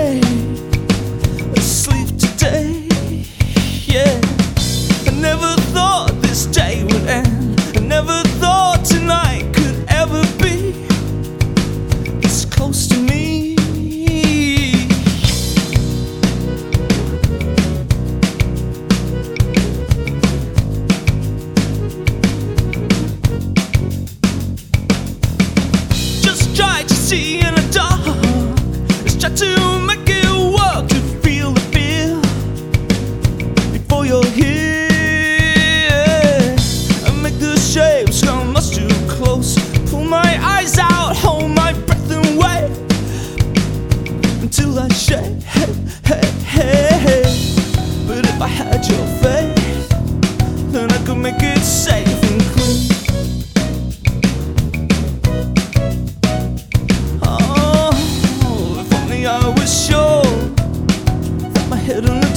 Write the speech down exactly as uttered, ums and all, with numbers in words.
stay asleep today. Yeah, I never thought this day would end. I never thought tonight could ever be this close to me. Just try to see in the dark. Let's try to make it work, to feel the fear before you're here. And make the shapes come much too close. Pull my eyes out, hold my breath and wait until I shake. Hey, hey, hey, hey. But if I had your faith, then I could make it safe and clean. Oh, if only I was sure that my head on the